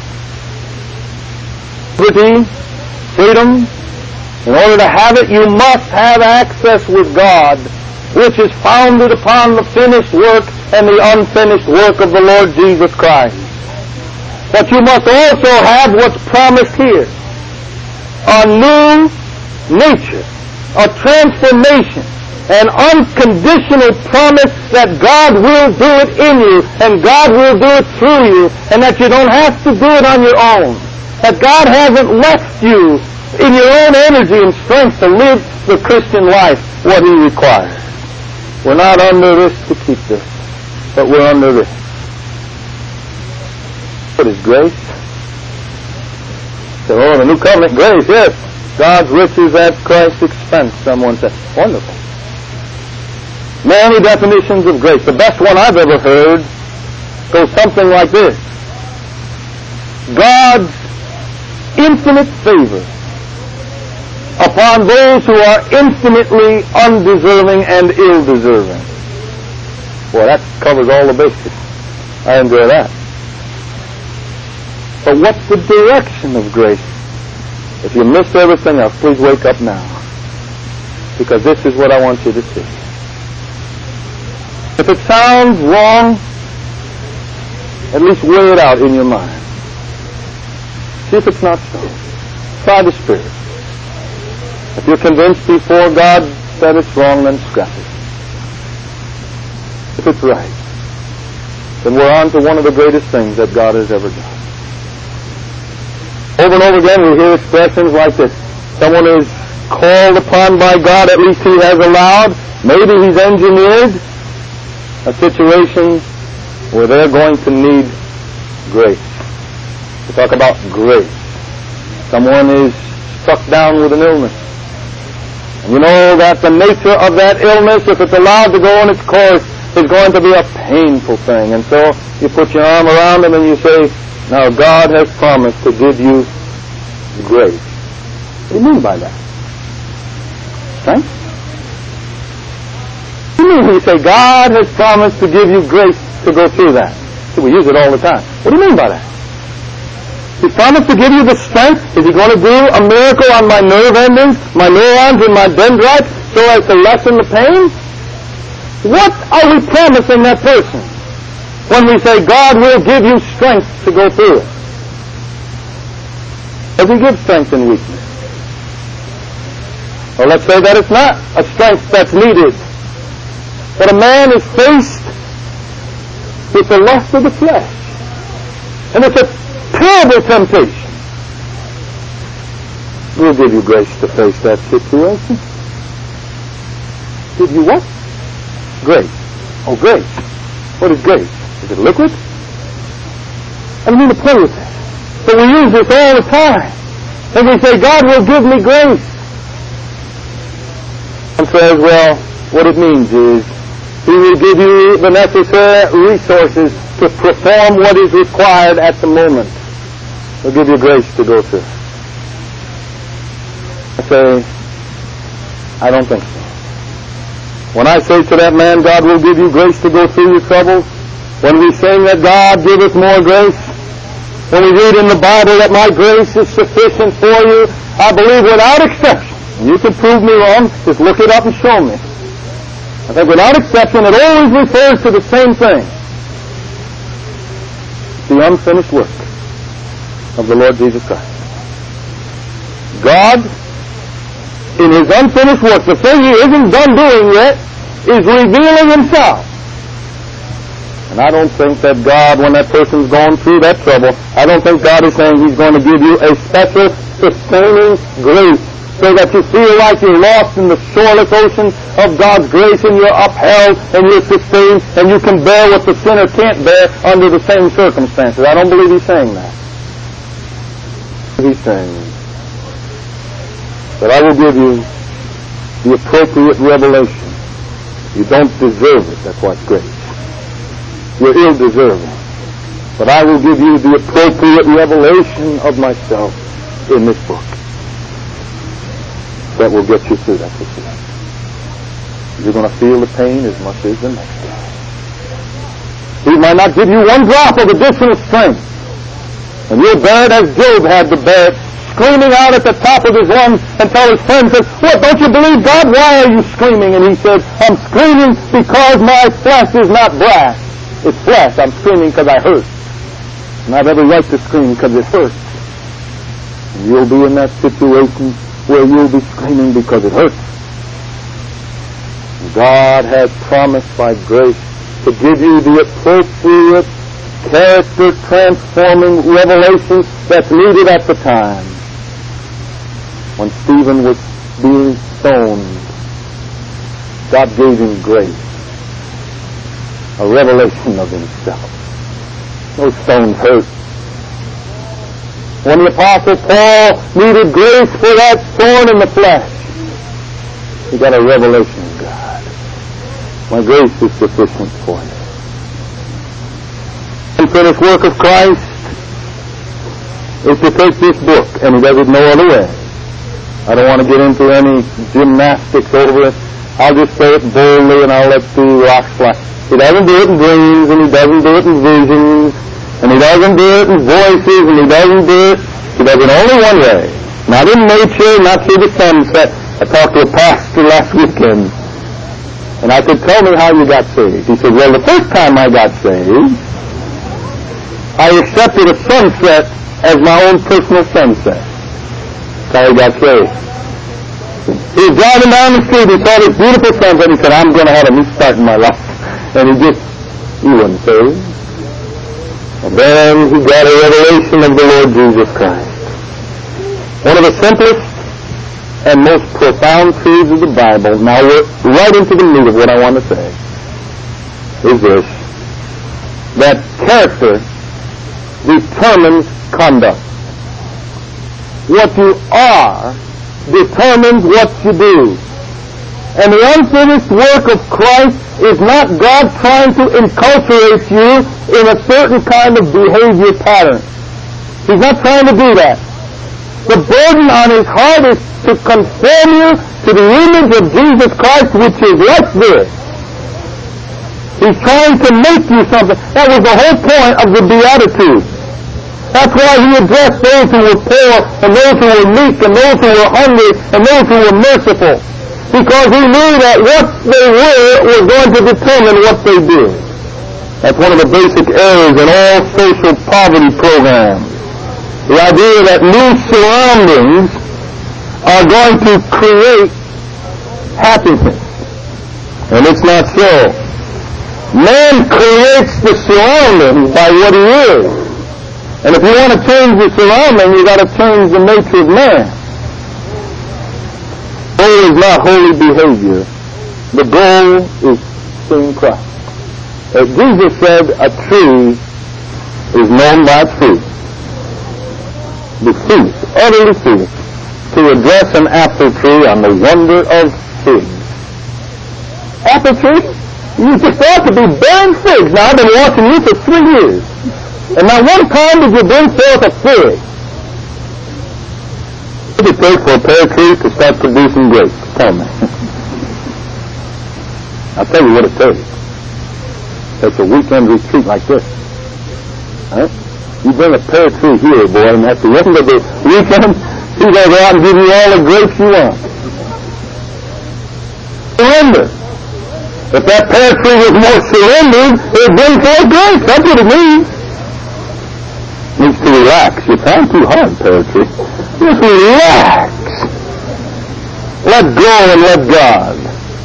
Liberty, freedom. In order to have it, you must have access with God, which is founded upon the finished work and the unfinished work of the Lord Jesus Christ. But you must also have what's promised here. A new nature, a transformation, an unconditional promise that God will do it in you and God will do it through you, and that you don't have to do it on your own. That God hasn't left you in your own energy and strength to live the Christian life what He requires. We're not under this to keep this, but we're under this. What is grace? So, the new covenant grace, yes. God's riches at Christ's expense, someone said. Wonderful. Many definitions of grace. The best one I've ever heard goes something like this. God's infinite favor upon those who are infinitely undeserving and ill-deserving. Boy, that covers all the bases. I enjoy that. But what's the direction of grace? If you missed everything else, please wake up now. Because this is what I want you to see. If it sounds wrong, at least weigh it out in your mind. See if it's not so. Try the Spirit. If you're convinced before God that it's wrong, then scrap it. If it's right, then we're on to one of the greatest things that God has ever done. Over and over again we hear expressions like this. Someone is called upon by God, at least He has allowed, maybe He's engineered a situation where they're going to need grace. We talk about grace. Someone is struck down with an illness. And you know that the nature of that illness, if it's allowed to go on its course, is going to be a painful thing. And so you put your arm around them and you say, now God has promised to give you grace. What do you mean by that? Right? What do you mean when you say God has promised to give you grace to go through that? See, we use it all the time. What do you mean by that? He promised to give you the strength. Is He going to do a miracle on my nerve endings, my neurons, and my dendrites so as to lessen the pain? What are we promising that person when we say God will give you strength to go through it? Does He give strength in weakness? Or let's say that it's not a strength that's needed, but a man is faced with the lust of the flesh, and it's a terrible temptation. We'll give you grace to face that situation. Give you what? Grace. Oh, grace. What is grace? Is it liquid? I don't mean to play with that. But we use this all the time. And we say, God will give me grace. And says, well, what it means is, He will give you the necessary resources to perform what is required at the moment. He'll give you grace to go through. I say, I don't think so. When I say to that man, God will give you grace to go through your troubles, when we sing that God giveth more grace, when we read in the Bible that my grace is sufficient for you, I believe without exception, and you can prove me wrong, just look it up and show me. I think without exception it always refers to the same thing. The unfinished work of the Lord Jesus Christ. God, in His unfinished work, the thing He isn't done doing yet, is revealing Himself. And I don't think that God, when that person's going through that trouble, I don't think God is saying He's going to give you a special sustaining grace so that you feel like you're lost in the shoreless ocean of God's grace and you're upheld and you're sustained and you can bear what the sinner can't bear under the same circumstances. I don't believe He's saying that. He's saying that I will give you the appropriate revelation. You don't deserve it, that's what's grace. You're ill-deserving. But I will give you the appropriate revelation of myself in this book that will get you through that situation. You're going to feel the pain as much as the next guy. He might not give you one drop of additional strength, and you'll bear it as Job had to bear it, screaming out at the top of his lungs until his friend said, what, don't you believe God? Why are you screaming? And he said, I'm screaming because my flesh is not brass. It's flesh. I'm screaming because I hurt. And I have every right to scream because it hurts. And you'll be in that situation where you'll be screaming because it hurts. And God has promised by grace to give you the appropriate character-transforming revelation that's needed at the time. When Stephen was being stoned, God gave him grace, a revelation of himself. Those stones hurt. When the Apostle Paul needed grace for that thorn in the flesh, he got a revelation of God. My grace is sufficient for you. The finished work of Christ is to take this book, and he does it no other way. I don't want to get into any gymnastics over it. I'll just say it boldly, and I'll let the rocks fly. He doesn't do it in dreams, and he doesn't do it in visions, and he doesn't do it in voices, and he doesn't do it. He does it only one way. Not in nature, not through the sunset. I talked to a pastor last weekend, and I said, tell me how you got saved. He said, well, the first time I got saved, I accepted a sunset as my own personal sunset. That's how he got saved. He was driving down the street, he saw this beautiful sunset, he said, I'm going to have a new start in my life. And he wasn't saved. And then he got a revelation of the Lord Jesus Christ. One of the simplest and most profound truths of the Bible, now we're right into the meat of what I want to say, is this: that character determines conduct. What you are determines what you do. And the unfinished work of Christ is not God trying to enculturate you in a certain kind of behavior pattern. He's not trying to do that. The burden on his heart is to conform you to the image of Jesus Christ, which is like this. He's trying to make you something. That was the whole point of the Beatitudes. That's why he addressed those who were poor, and those who were meek, and those who were hungry, and those who were merciful. Because he knew that what they were was going to determine what they did. That's one of the basic errors in all social poverty programs. The idea that new surroundings are going to create happiness. And it's not so. Man creates the surroundings by what he is. And if you want to change the surrounding, you've got to change the nature of man. The goal is not holy behavior. The goal is seeing Christ. As Jesus said, a tree is known by its fruit. The fruit, utterly foolish, to address an apple tree on the wonder of figs. Apple tree? You just ought to be bearing figs. Now, I've been watching you for 3 years. And not one time did you bring forth a fig. What does it take for a pear tree to start producing grapes? Tell me. I'll tell you what it takes. It takes a weekend retreat like this. Right? You bring a pear tree here, boy, and at the end of the weekend, he's going to go out and give you all the grapes you want. Surrender. If that pear tree was more surrendered, it would bring forth grapes. That's what it means. It needs to relax. You're trying too hard, pear tree. Just relax. Let go and let God.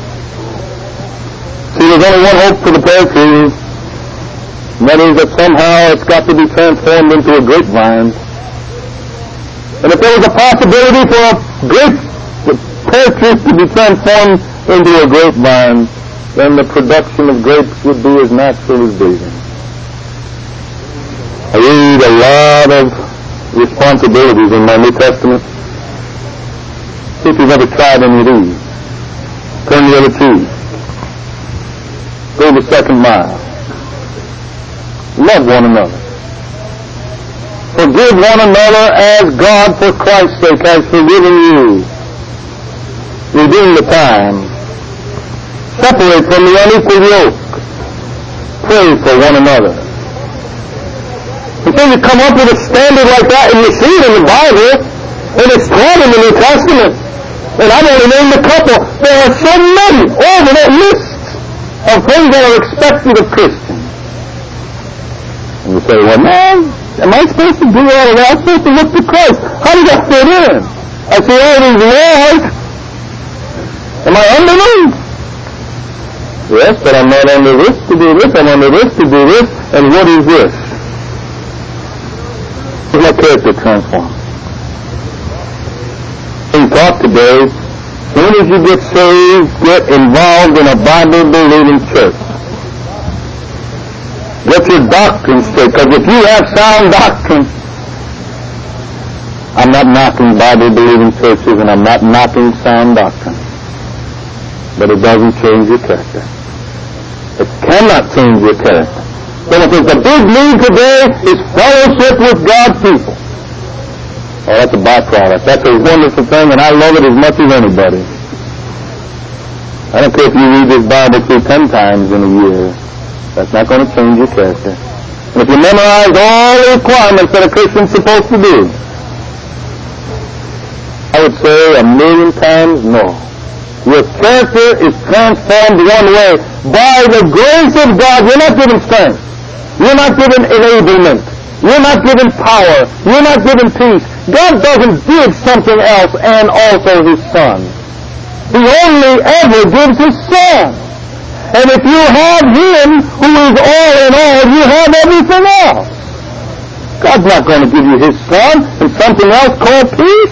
See, there's only one hope for the pear tree. And that is that somehow it's got to be transformed into a grapevine. And if there was a possibility for a pear tree to be transformed into a grapevine, then the production of grapes would be as natural as breathing. I read a lot of responsibilities in my New Testament. See if you've ever tried any of these. Turn the other cheek. Go the second mile. Love one another. Forgive one another as God, for Christ's sake, has forgiven you. Redeem the time. Separate from the unequal yoke. Pray for one another. And so you come up with a standard like that, and you see it in the Bible, and it's taught in the New Testament. And I've only named a couple. There are so many over that list of things that are expected of Christians. And you say, well, man, Am I supposed to do all of that? I'm supposed to look to Christ. How does that fit in? I see all these laws. Am I under them? Yes, but I'm not under this to do this. I'm under this to do this. And what is this? Is my character transformed? In talk today, as soon as you get saved, get involved in a Bible-believing church. Get your doctrine straight, because if you have sound doctrine, I'm not knocking Bible-believing churches and I'm not knocking sound doctrine, but it doesn't change your character. It cannot change your character. So if the big need today is fellowship with God's people. Oh, that's a byproduct. That's a wonderful thing, and I love it as much as anybody. I don't care if you read this Bible through 10 times in a year. That's not going to change your character. And if you memorize all the requirements that a Christian's supposed to do, I would say 1,000,000 times no. Your character is transformed one way. By the grace of God, you're not given strength. You're not given enablement. You're not given power. You're not given peace. God doesn't give something else and also His Son. He only ever gives His Son. And if you have Him, who is all in all, you have everything else. God's not going to give you His Son and something else called peace.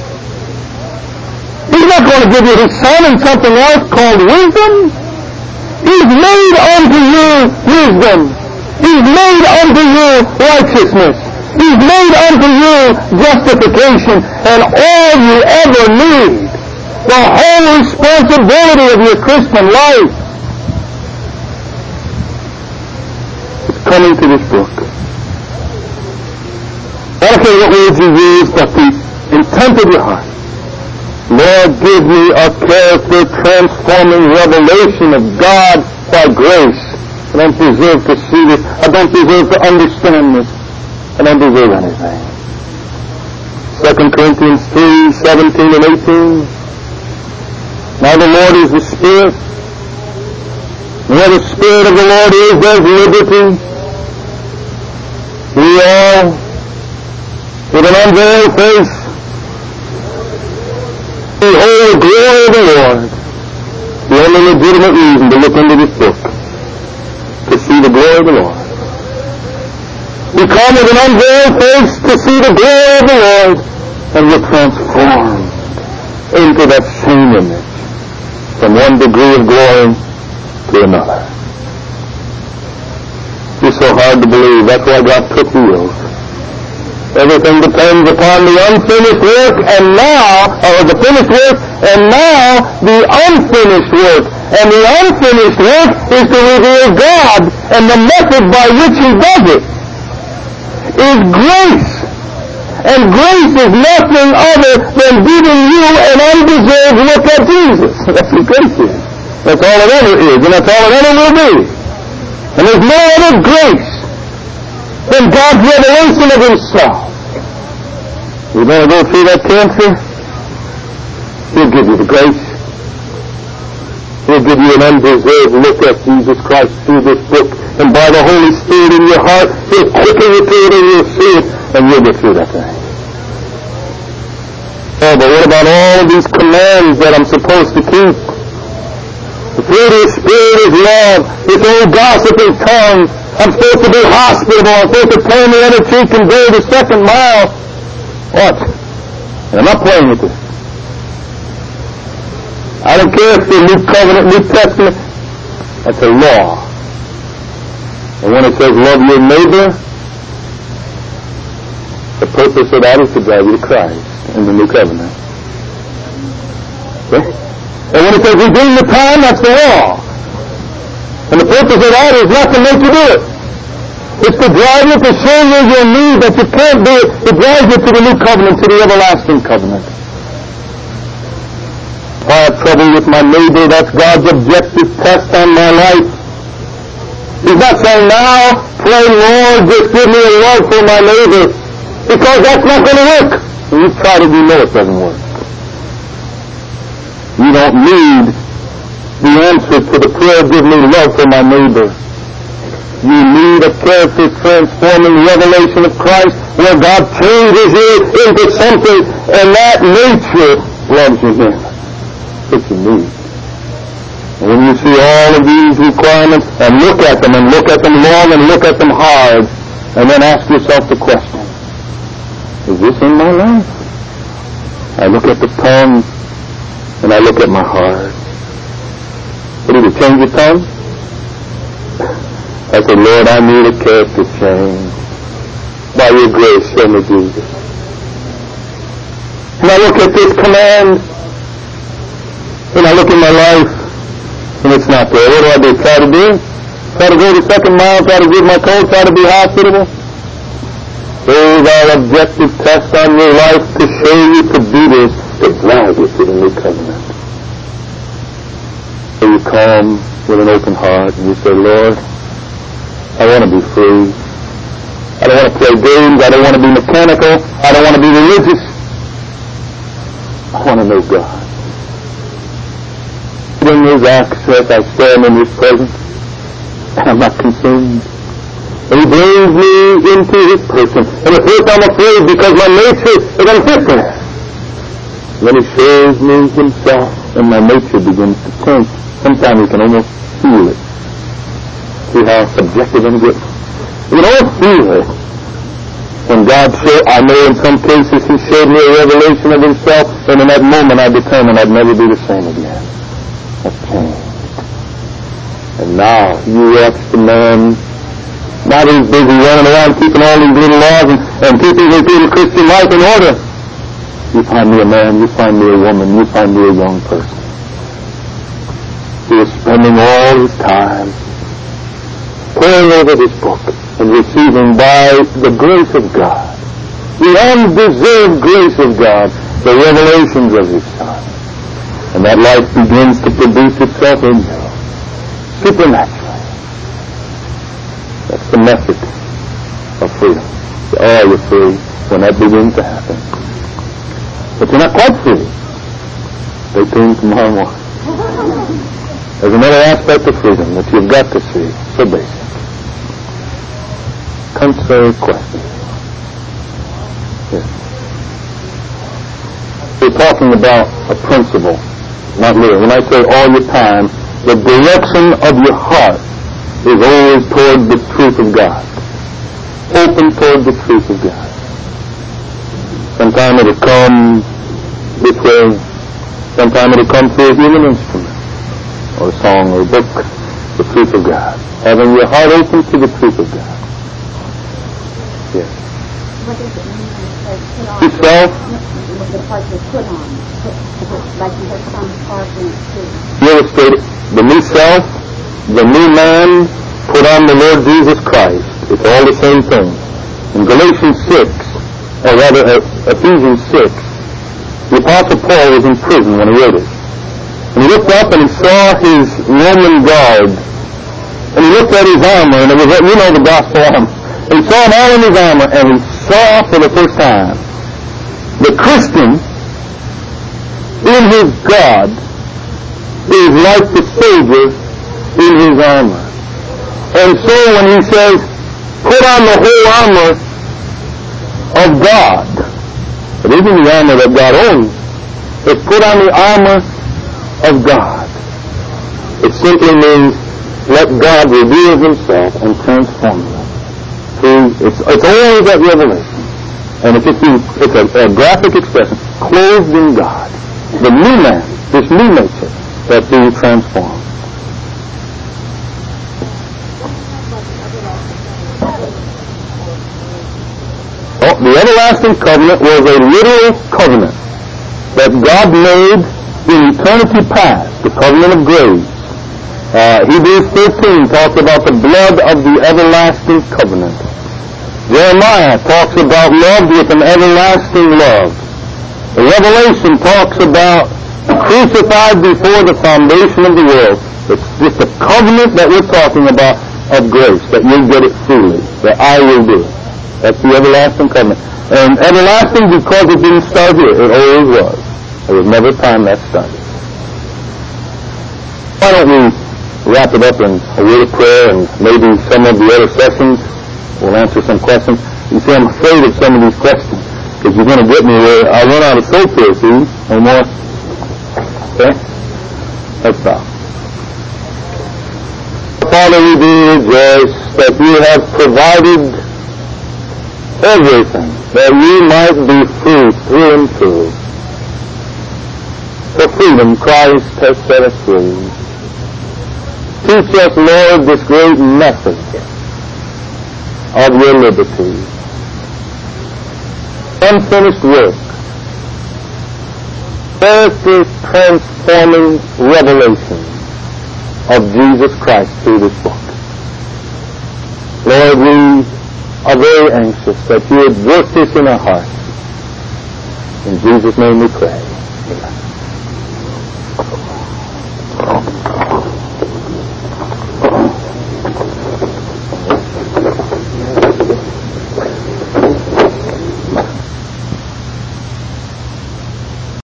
He's not going to give you His Son and something else called wisdom. He's made unto you wisdom. He's made unto you righteousness. He's made unto you justification. And all you ever need, the whole responsibility of your Christian life, is coming to this book. I don't care what words you use, but the intent of your heart. Lord, give me a character-transforming revelation of God by grace. I don't deserve to see this. I don't deserve to understand this. I don't deserve anything. 2 Corinthians 3:17 and 18. Now the Lord is the Spirit. Where the Spirit of the Lord is, there's liberty. We all, with an unveiled face, behold the glory of the Lord. The only legitimate reason to look into this book, to see the glory of the Lord. We come with an unveiled face to see the glory of the Lord, and we're transformed into that same image, from one degree of glory to another. It's so hard to believe. That's why God took the oath. Everything depends upon the unfinished work, and now, or the finished work, and now the unfinished work. And the unfinished work is to reveal God, and the method by which He does it is grace. And grace is nothing other than giving you an undeserved look at Jesus. That's what grace is. That's all it ever is, and that's all it ever will be. And there's no other grace than God's revelation of Himself. You're going to go through that cancer? He'll give you the grace. He'll give you an undeserved look at Jesus Christ through this book. And by the Holy Spirit in your heart, He'll quicken you to it and you'll see it, and you'll get through that thing. Oh, but what about all of these commands that I'm supposed to keep? The fruit of the Spirit is love. This old gossiping tongue. I'm supposed to be hospitable. I'm supposed to turn the other cheek and go the second mile. What? And I'm not playing with this. I don't care if the New Covenant, New Testament, that's a law. And when it says love your neighbor, the purpose of that is to drive you to Christ in the New Covenant. Okay? And when it says redeem the time, that's the law. And the purpose of that is not to make you do it. It's to drive you to show you your need that you can't do it. It drives you to the New Covenant, to the everlasting covenant. If I have trouble with my neighbor, that's God's objective test on my life. He's not saying, now, pray Lord, just give me a love for my neighbor. Because that's not going to work. And you've tried it, you know it doesn't work. You don't need the answer to the prayer, give me love for my neighbor. You need a character transforming revelation of Christ where God changes you into something, and that nature loves you in. That's what you need. And when you see all of these requirements, and look at them long, and look at them hard, and then ask yourself the question, is this in my life? I look at the tongue, and I look at my heart. What did you change your tongue? I said, Lord, I need a character change. By your grace, show me Jesus. And I look at this command, and I look at my life, and it's not there. What do? Try to do? Try to go the second mile, try to give my code, try to be hospitable? Those are objective tests on your life to show you to do this, to drive you to the new covenant. So you come with an open heart, and you say, Lord, I want to be free. I don't want to play games. I don't want to be mechanical. I don't want to be religious. I want to know God. In His access, I stand in His presence, and I'm not consumed. And He brings me into His person. And at first I'm afraid because my nature is unfitting. Then He shows me Himself, and my nature begins to change. Sometimes you can almost feel it. See how subjective and good. You don't feel it. When God showed, I know in some cases He showed me a revelation of Himself, and in that moment I determined I'd never be the same again. I've changed. And now you watch the man, not as busy running around keeping all these little laws and keeping his little Christian life in order. You find me a man, you find me a woman, you find me a young person who is spending all his time poring over this book and receiving by the grace of God, the undeserved grace of God, the revelations of His Son. And that life begins to produce itself in you, supernaturally. That's the message of freedom. Oh, you're free when that begins to happen. But you're not quite free. Stay tuned tomorrow morning. There's another aspect of freedom that you've got to see. So basic. Contrary question. Yes. We're talking about a principle, not literal. When I say all your time, the direction of your heart is always toward the truth of God. Open toward the truth of God. Sometimes it'll come this way. Sometimes it'll come through a human instrument, or a song, or a book, the truth of God. Having your heart open to the truth of God. Yes. What does it mean when it says put on? Yourself? With the part you put on. Like you have some part in it too. You illustrate the new self, the new man, put on the Lord Jesus Christ. It's all the same thing. In Galatians 6, or rather Ephesians 6, the Apostle Paul was in prison when he wrote it. And he looked up and he saw his Roman guard. And he looked at his armor, and it was, you know, the gospel armor. And he saw him all in his armor, and he saw for the first time the Christian in his God is like the soldier in his armor. And so when he says, put on the whole armor of God, it isn't the armor that God owns. It's put on the armor of God. It simply means let God reveal Himself and transform you. It's always that revelation. And it's a graphic expression, clothed in God. The new man, this new nature that's being transformed. Oh, the everlasting covenant was a literal covenant that God made in eternity past, the covenant of grace. Hebrews 13 talks about the blood of the everlasting covenant. Jeremiah talks about love with an everlasting love. The Revelation talks about crucified before the foundation of the world. It's just a covenant that we're talking about of grace, that you'll get it freely, that I will do. That's the everlasting covenant. And everlasting because it didn't start here. It always was. There was never a time that started. Why don't we wrap it up in a word of prayer, and maybe some of the other sessions will answer some questions. You see, I'm afraid of some of these questions, because you're going to get me where I run out of soap here, see? No more? Okay? Let's stop. Father, we do rejoice that you have provided everything that we might be free through and through. For freedom, Christ has set us free. Teach us, Lord, this great message of your liberty. Unfinished work, character-transforming revelation of Jesus Christ through this book. Lord, we are very anxious that you would work this in our hearts. In Jesus' name we pray. Amen.